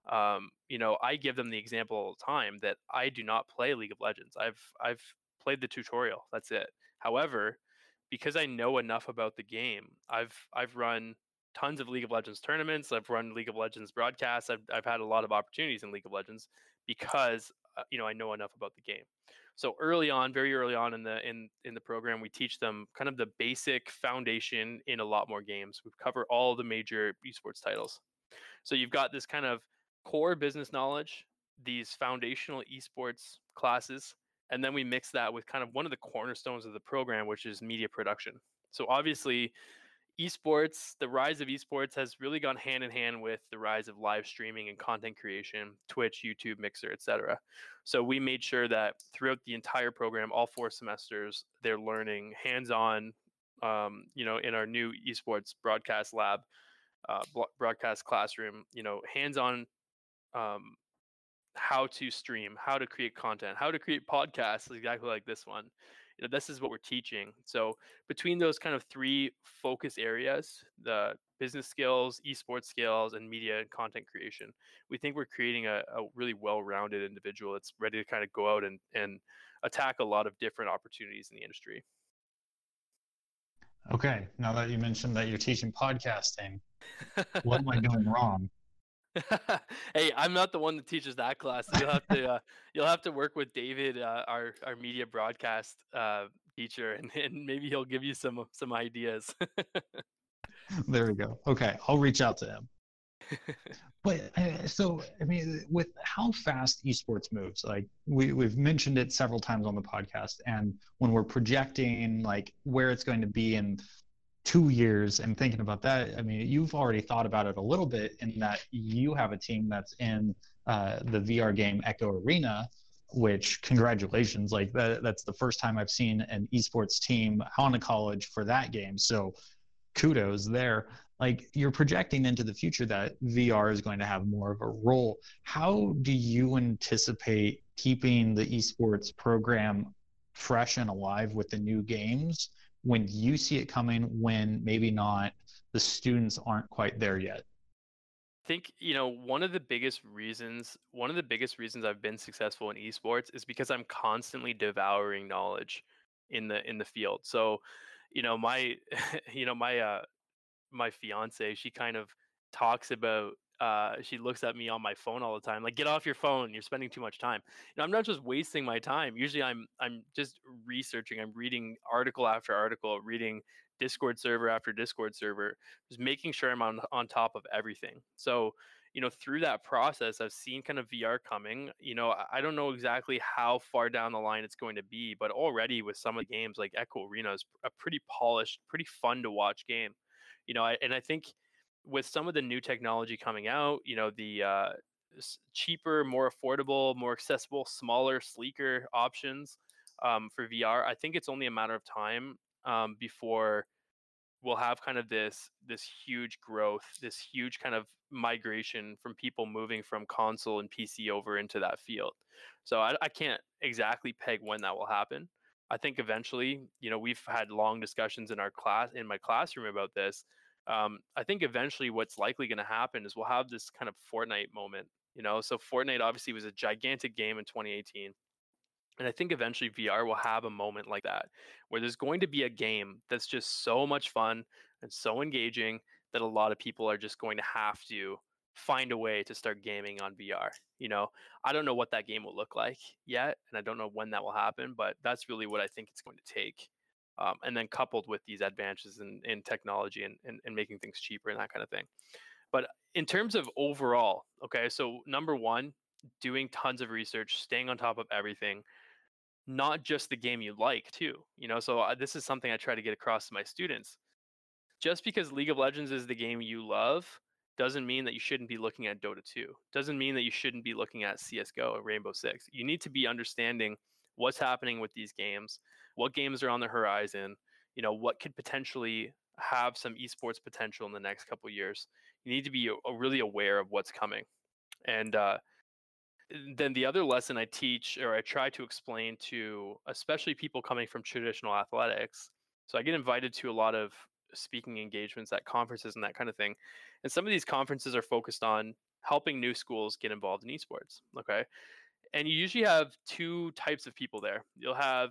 I give them the example all the time that I do not play League of Legends. I've played the tutorial. That's it. However, because I know enough about the game, I've run tons of League of Legends tournaments. I've run League of Legends broadcasts. I've had a lot of opportunities in League of Legends because I know enough about the game. So early on, very early on in the program, we teach them kind of the basic foundation in a lot more games. We cover all the major esports titles. So you've got this kind of core business knowledge, these foundational esports classes, and then we mix that with kind of one of the cornerstones of the program, which is media production. So obviously, the rise of esports has really gone hand in hand with the rise of live streaming and content creation, Twitch, YouTube, Mixer, etc. So we made sure that throughout the entire program, all 4 semesters, they're learning hands-on, in our new esports broadcast lab, broadcast classroom, hands-on, um, how to stream, how to create content, how to create podcasts exactly like this one. This is what we're teaching. So between those kind of 3 focus areas, the business skills, esports skills, and media and content creation, we think we're creating a really well-rounded individual that's ready to kind of go out and attack a lot of different opportunities in the industry. Okay, now that you mentioned that you're teaching podcasting, what am I doing wrong? Hey, I'm not the one that teaches that class. So you'll have to work with David, our media broadcast teacher, and maybe he'll give you some ideas. There we go. Okay, I'll reach out to him. But so, I mean, with how fast esports moves, like we've mentioned it several times on the podcast, and when we're projecting like where it's going to be in 2 years and thinking about that, I mean, you've already thought about it a little bit in that you have a team that's in the VR game Echo Arena, which congratulations, like that's the first time I've seen an esports team on a college for that game. So kudos there. Like you're projecting into the future that VR is going to have more of a role. How do you anticipate keeping the esports program fresh and alive with the new games when you see it coming, when maybe not the students aren't quite there yet? I think, one of the biggest reasons I've been successful in esports is because I'm constantly devouring knowledge in the field. So, my my my fiance, she kind of talks about she looks at me on my phone all the time, like, get off your phone, you're spending too much time. I'm not just wasting my time. Usually I'm just researching, I'm reading article after article, reading Discord server after Discord server, just making sure I'm on top of everything. So, through that process, I've seen kind of VR coming. I don't know exactly how far down the line it's going to be, but already with some of the games like Echo Arena is a pretty polished, pretty fun to watch game. I think with some of the new technology coming out, the cheaper, more affordable, more accessible, smaller, sleeker options for VR, I think it's only a matter of time before we'll have kind of this huge growth, this huge kind of migration from people moving from console and PC over into that field. So I can't exactly peg when that will happen. I think eventually, we've had long discussions in my classroom about this. I think eventually what's likely going to happen is we'll have this kind of Fortnite moment. So Fortnite obviously was a gigantic game in 2018. And I think eventually VR will have a moment like that, where there's going to be a game that's just so much fun and so engaging that a lot of people are just going to have to find a way to start gaming on VR. I don't know what that game will look like yet, and I don't know when that will happen, but that's really what I think it's going to take. And then coupled with these advances in technology and making things cheaper and that kind of thing. But in terms of overall, okay, so number one, doing tons of research, staying on top of everything, not just the game you like too. So this is something I try to get across to my students. Just because League of Legends is the game you love doesn't mean that you shouldn't be looking at Dota 2. Doesn't mean that you shouldn't be looking at CS:GO or Rainbow Six. You need to be understanding what's happening with these games, what games are on the horizon, what could potentially have some esports potential in the next couple of years. You need to be really aware of what's coming. And then the other lesson I teach, or I try to explain to especially people coming from traditional athletics. So I get invited to a lot of speaking engagements at conferences and that kind of thing. And some of these conferences are focused on helping new schools get involved in esports. Okay. And you usually have two types of people there. You'll have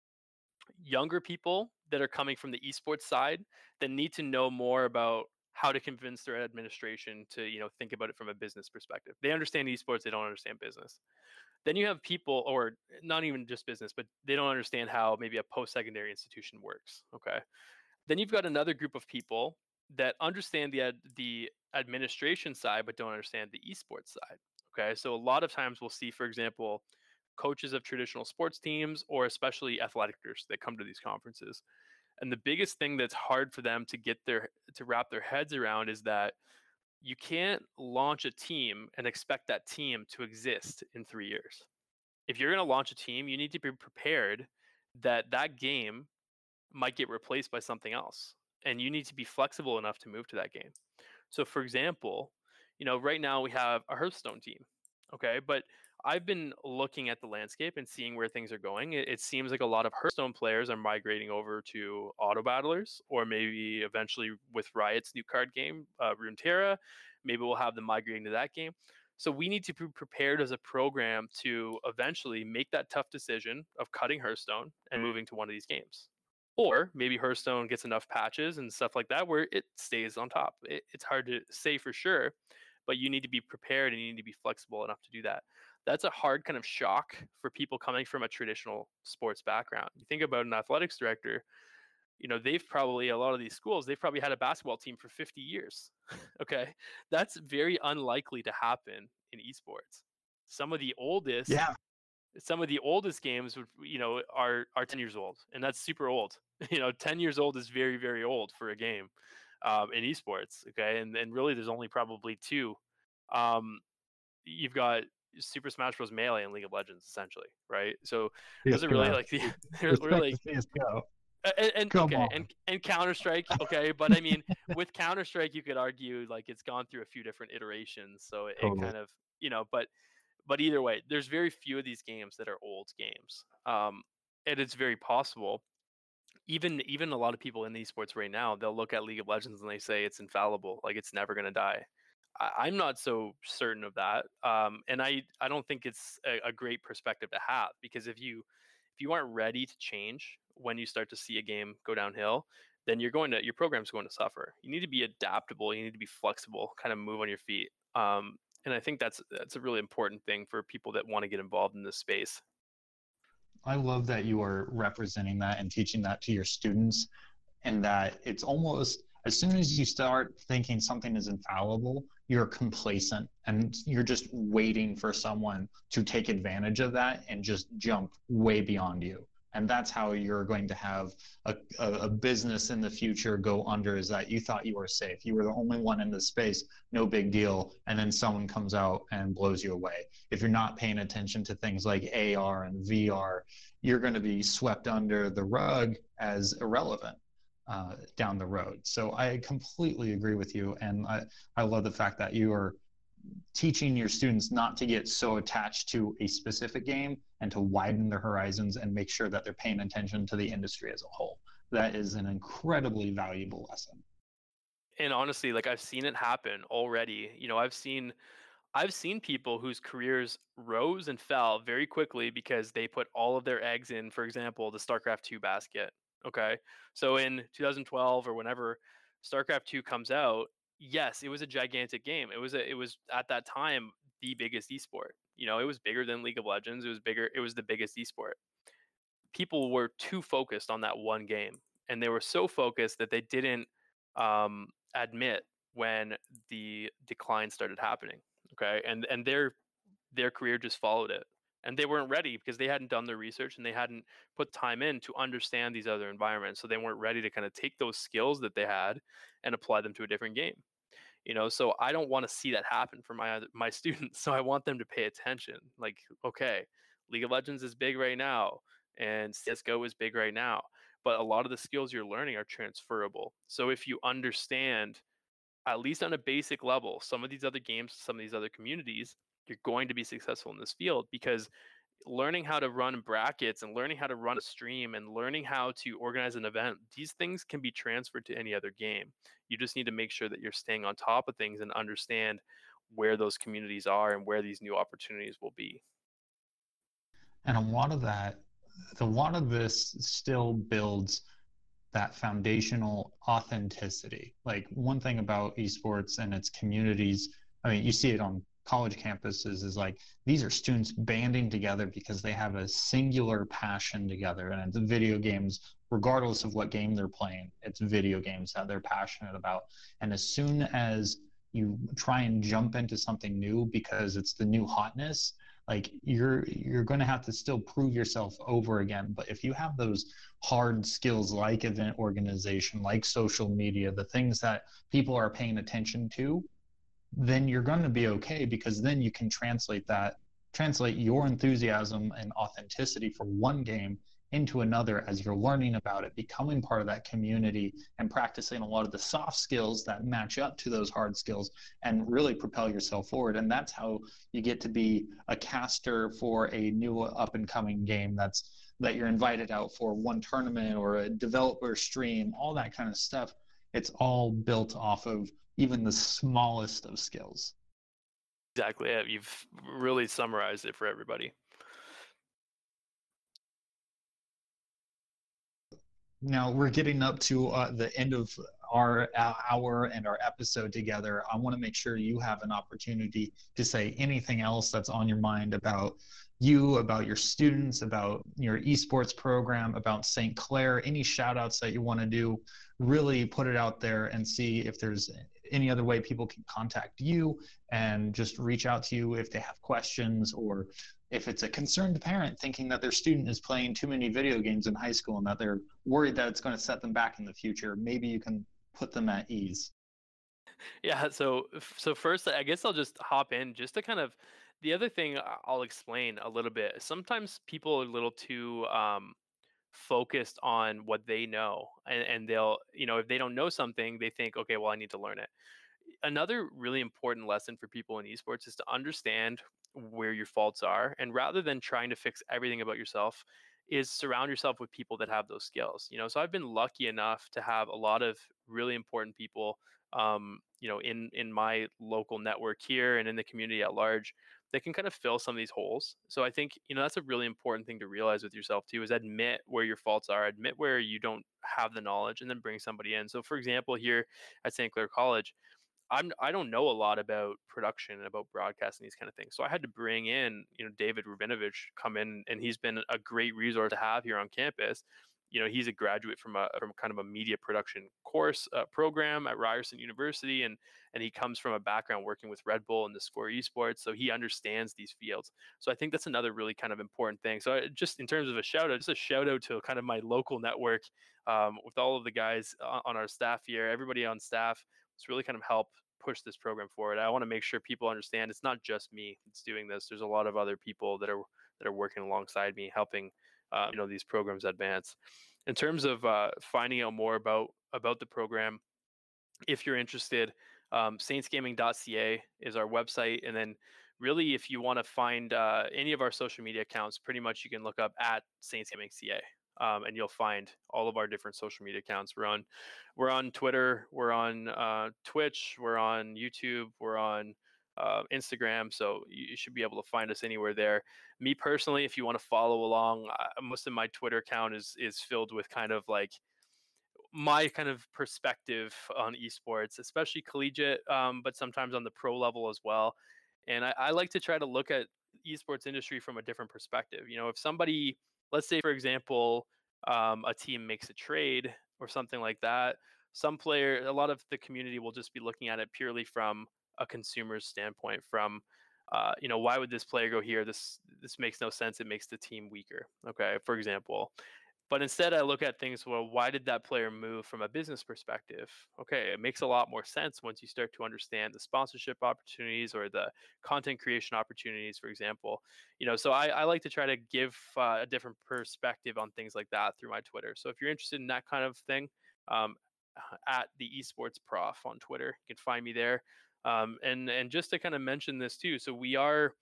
younger people that are coming from the esports side that need to know more about how to convince their administration to think about it from a business perspective. They understand esports, they don't understand business. Then you have people, or not even just business, but they don't understand how maybe a post-secondary institution works. Okay. Then you've got another group of people that understand the administration side but don't understand the esports side. Okay. So a lot of times we'll see, for example, coaches of traditional sports teams or especially athleticers that come to these conferences. And the biggest thing that's hard for them to wrap their heads around is that you can't launch a team and expect that team to exist in 3 years. If you're going to launch a team, you need to be prepared that that game might get replaced by something else, and you need to be flexible enough to move to that game. So for example, right now we have a Hearthstone team. Okay, but I've been looking at the landscape and seeing where things are going. It seems like a lot of Hearthstone players are migrating over to Auto Battlers, or maybe eventually with Riot's new card game, Runeterra, maybe we'll have them migrating to that game. So we need to be prepared as a program to eventually make that tough decision of cutting Hearthstone and moving to one of these games. Or maybe Hearthstone gets enough patches and stuff like that where it stays on top. It's hard to say for sure, but you need to be prepared and you need to be flexible enough to do that. That's a hard kind of shock for people coming from a traditional sports background. You think about an athletics director, they've probably, a lot of these schools, they've probably had a basketball team for 50 years. Okay. That's very unlikely to happen in esports. Some of the oldest, Yeah. some of the oldest games would, are 10 years old, and that's super old. 10 years old is very, very old for a game in esports. Okay. And really there's only probably two. You've got Super Smash Bros. Melee and League of Legends, essentially, right? So those are really like the they're really like CS:GO. and Come okay, on. and Counter Strike, okay, but I mean, with Counter Strike, you could argue like it's gone through a few different iterations, so it Totally. kind of but either way, there's very few of these games that are old games, and it's very possible. Even a lot of people in esports right now, they'll look at League of Legends and they say it's infallible, like it's never going to die. I'm not so certain of that, and I don't think it's a great perspective to have, because if you aren't ready to change when you start to see a game go downhill, then your program's going to suffer. You need to be adaptable. You need to be flexible, kind of move on your feet. And I think that's a really important thing for people that want to get involved in this space. I love that you are representing that and teaching that to your students, and that it's almost as soon as you start thinking something is infallible, you're complacent and you're just waiting for someone to take advantage of that and just jump way beyond you. And that's how you're going to have a business in the future go under, is that you thought you were safe. You were the only one in the space, no big deal. And then someone comes out and blows you away. If you're not paying attention to things like AR and VR, you're going to be swept under the rug as irrelevant down the road. So I completely agree with you. And I love the fact that you are teaching your students not to get so attached to a specific game and to widen their horizons and make sure that they're paying attention to the industry as a whole. That is an incredibly valuable lesson. And honestly, like I've seen it happen already. I've seen people whose careers rose and fell very quickly because they put all of their eggs in, for example, the StarCraft 2 basket. Okay. So in 2012 or whenever StarCraft 2 comes out, yes, it was a gigantic game. It was at that time the biggest esport. It was bigger than League of Legends. It was the biggest esport. People were too focused on that one game, and they were so focused that they didn't admit when the decline started happening. Okay, and their career just followed it, and they weren't ready because they hadn't done their research and they hadn't put time in to understand these other environments. So they weren't ready to kind of take those skills that they had and apply them to a different game. So I don't want to see that happen for my students. So I want them to pay attention. Like, okay, League of Legends is big right now, and CS:GO is big right now, but a lot of the skills you're learning are transferable. So if you understand, at least on a basic level, some of these other games, some of these other communities, you're going to be successful in this field, because learning how to run brackets and learning how to run a stream and learning how to organize an event, these things can be transferred to any other game. You just need to make sure that you're staying on top of things and understand where those communities are and where these new opportunities will be. And a lot of this still builds that foundational authenticity. Like, one thing about esports and its communities, I mean, you see it on college campuses, is like these are students banding together because they have a singular passion together, and it's video games. Regardless of what game they're playing, it's video games that they're passionate about. And as soon as you try and jump into something new because it's the new hotness, like you're going to have to still prove yourself over again. But if you have those hard skills like event organization, like social media, the things that people are paying attention to, then you're going to be okay, because then you can translate your enthusiasm and authenticity for one game into another as you're learning about it, becoming part of that community, and practicing a lot of the soft skills that match up to those hard skills, and really propel yourself forward. And that's how you get to be a caster for a new up and coming game that you're invited out for one tournament or a developer stream, all that kind of stuff. It's all built off of even the smallest of skills. Exactly. Yeah, you've really summarized it for everybody. Now we're getting up to the end of our hour and our episode together. I want to make sure you have an opportunity to say anything else that's on your mind about you, about your students, about your esports program, about St. Clair, any shout outs that you want to do. Really put it out there and see if there's any other way people can contact you and just reach out to you if they have questions, or if it's a concerned parent thinking that their student is playing too many video games in high school and that they're worried that it's going to set them back in the future. Maybe you can put them at ease. Yeah, so first, I guess I'll just hop in just to kind of, the other thing I'll explain a little bit. Sometimes people are a little too focused on what they know, and they'll, if they don't know something, they think, okay, well, I need to learn it. Another really important lesson for people in esports is to understand where your faults are, and rather than trying to fix everything about yourself, is surround yourself with people that have those skills. So I've been lucky enough to have a lot of really important people in my local network here and in the community at large, that can kind of fill some of these holes. So I think, that's a really important thing to realize with yourself too, is admit where your faults are, admit where you don't have the knowledge, and then bring somebody in. So for example, here at St. Clair College, I don't know a lot about production and about broadcasting, these kind of things. So I had to bring in, David Rubinovich come in, and he's been a great resource to have here on campus. He's a graduate from kind of a media production course program at Ryerson University, and he comes from a background working with Red Bull and the Score Esports, so he understands these fields. So I think that's another really kind of important thing. So just in terms of a shout out to kind of my local network, with all of the guys on our staff here, everybody on staff. It's really kind of help push this program forward. I want to make sure people understand it's not just me that's doing this. There's a lot of other people that are working alongside me, helping these programs advance. In terms of finding out more about the program, if you're interested, saintsgaming.ca is our website, and then really, if you want to find any of our social media accounts, pretty much you can look up at saintsgaming.ca. And you'll find all of our different social media accounts. We're on Twitter, we're on Twitch, we're on YouTube, we're on Instagram. So you should be able to find us anywhere there. Me personally, if you want to follow along, most of my Twitter account is filled with kind of like my kind of perspective on esports, especially collegiate, but sometimes on the pro level as well. And I like to try to look at esports industry from a different perspective. If somebody, let's say, for example, a team makes a trade or something like that, a lot of the community will just be looking at it purely from a consumer's standpoint, from, why would this player go here? This makes no sense. It makes the team weaker. Okay, for example. But instead, I look at things, well, why did that player move from a business perspective? Okay, it makes a lot more sense once you start to understand the sponsorship opportunities or the content creation opportunities, for example. So I like to try to give a different perspective on things like that through my Twitter. So if you're interested in that kind of thing, at the Esports Prof on Twitter, you can find me there. And just to kind of mention this too, so we are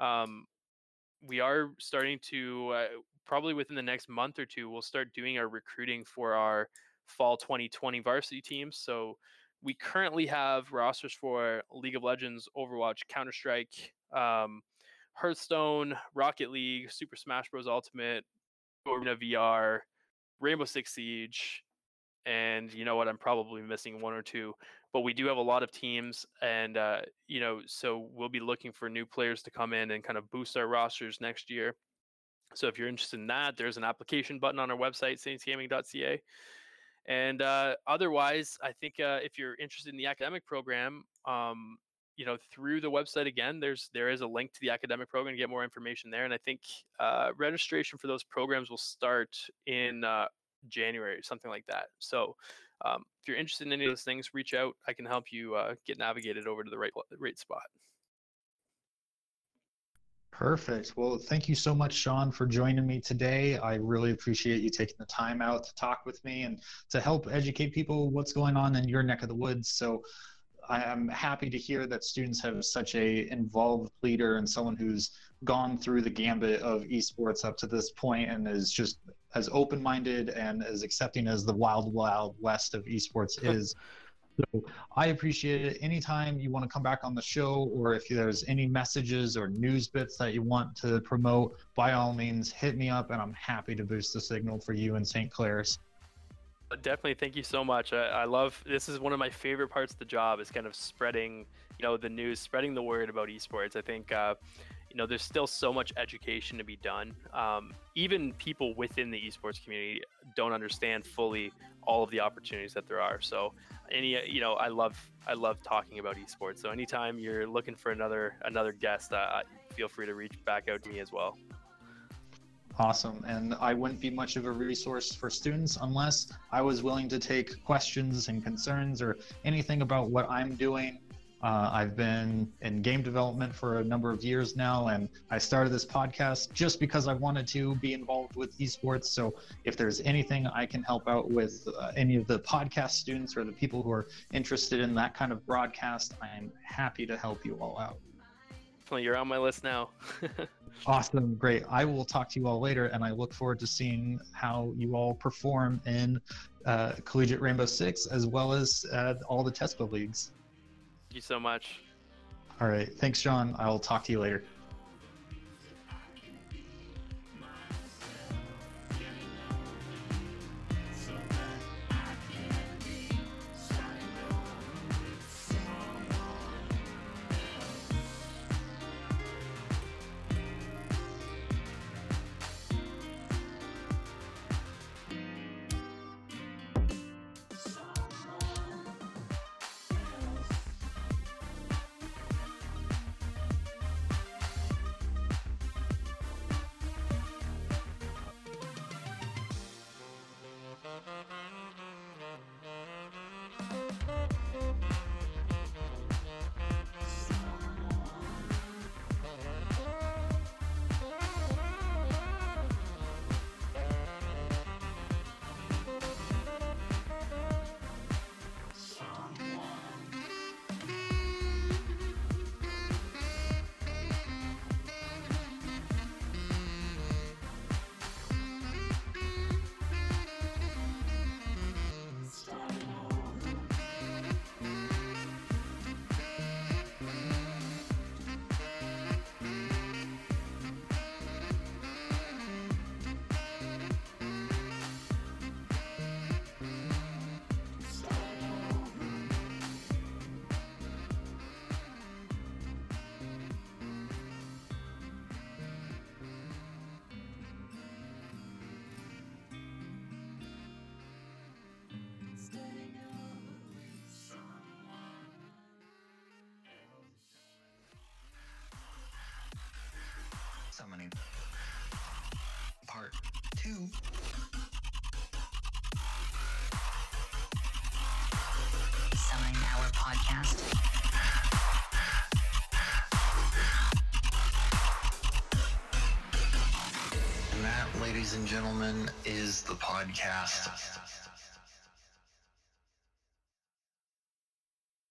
starting to probably within the next month or two, we'll start doing our recruiting for our fall 2020 varsity teams. So we currently have rosters for League of Legends, Overwatch, Counter-Strike, Hearthstone, Rocket League, Super Smash Bros. Ultimate, Arena VR, Rainbow Six Siege, and you know what, I'm probably missing one or two, but we do have a lot of teams, and so we'll be looking for new players to come in and kind of boost our rosters next year. So if you're interested in that, there's an application button on our website, saintsgaming.ca. And otherwise, I think if you're interested in the academic program, through the website again, there is a link to the academic program to get more information there. And I think registration for those programs will start in January, something like that. So if you're interested in any of those things, reach out. I can help you get navigated over to the right spot. Perfect. Well, thank you so much, Sean, for joining me today. I really appreciate you taking the time out to talk with me and to help educate people what's going on in your neck of the woods. So I am happy to hear that students have such a involved leader and someone who's gone through the gambit of esports up to this point and is just as open-minded and as accepting as the wild, wild west of esports is. So I appreciate it. Anytime you want to come back on the show, or if there's any messages or news bits that you want to promote, by all means, hit me up, and I'm happy to boost the signal for you in St. Clair's. Definitely. Thank you so much. I love, this is one of my favorite parts of the job, is kind of spreading, the news, spreading the word about esports. I think, there's still so much education to be done. Even people within the esports community don't understand fully all of the opportunities that there are. So I love talking about esports. So anytime you're looking for another guest, feel free to reach back out to me as well. Awesome. And I wouldn't be much of a resource for students unless I was willing to take questions and concerns or anything about what I'm doing. I've been in game development for a number of years now, and I started this podcast just because I wanted to be involved with esports. So if there's anything I can help out with any of the podcast students or the people who are interested in that kind of broadcast, I'm happy to help you all out. Well, you're on my list now. Awesome. Great. I will talk to you all later, and I look forward to seeing how you all perform in Collegiate Rainbow Six, as well as all the TESPA leagues. Thank you so much. All right. Thanks, John. I'll talk to you later. Summoning Part 2. Summoning Hour Podcast. And that, ladies and gentlemen, is the podcast.